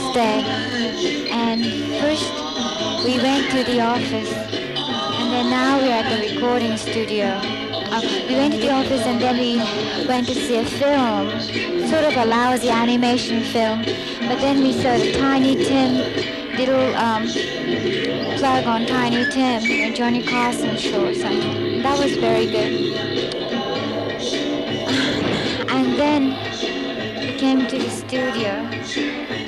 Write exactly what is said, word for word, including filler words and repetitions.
next day. And first we went to the office, and then now we're at the recording studio. Uh, we went to the office and then we went to see a film, sort of a lousy animation film. But then we saw the Tiny Tim, little um, plug on Tiny Tim, a Johnny Carson show or something. That was very good. And then we came to the studio